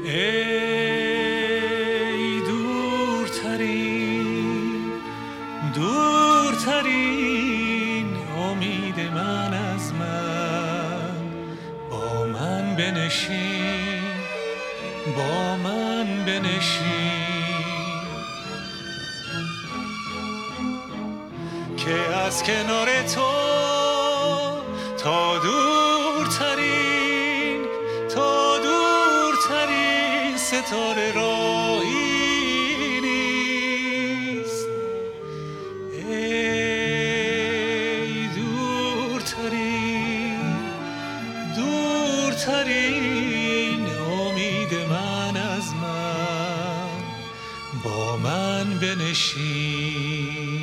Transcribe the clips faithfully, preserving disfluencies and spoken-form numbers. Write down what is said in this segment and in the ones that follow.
ای دورترین دورترین امید من از من، با من بنشین با من بنشین که از کنار تو تا دورترین تا دورترین ستاره راهی نیست. ای دورترین دورترین امید من از من، با من بنشین.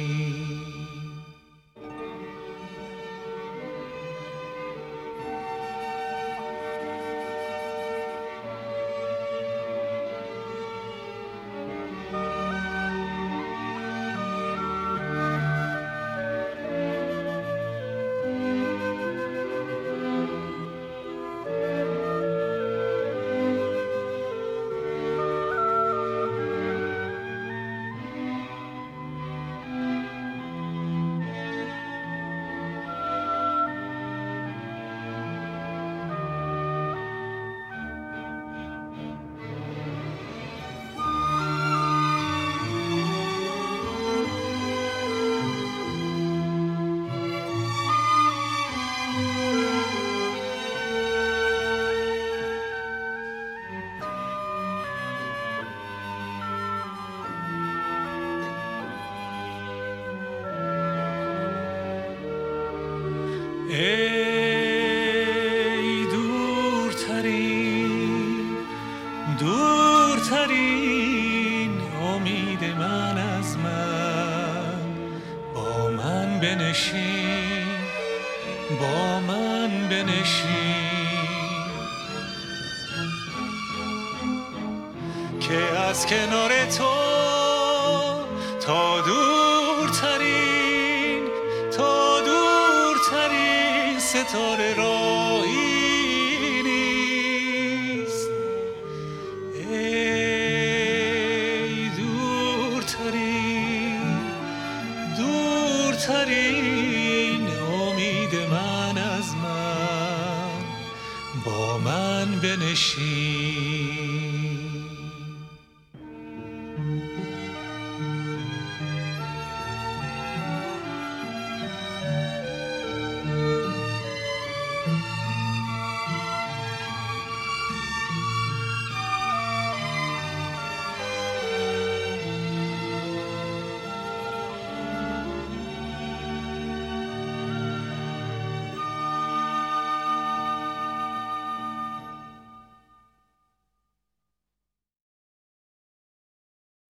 ای دورترین دورترین امید من از من، با من بنشین با من بنشین که از کنار تو تا دورترین تا دورترین ستاره را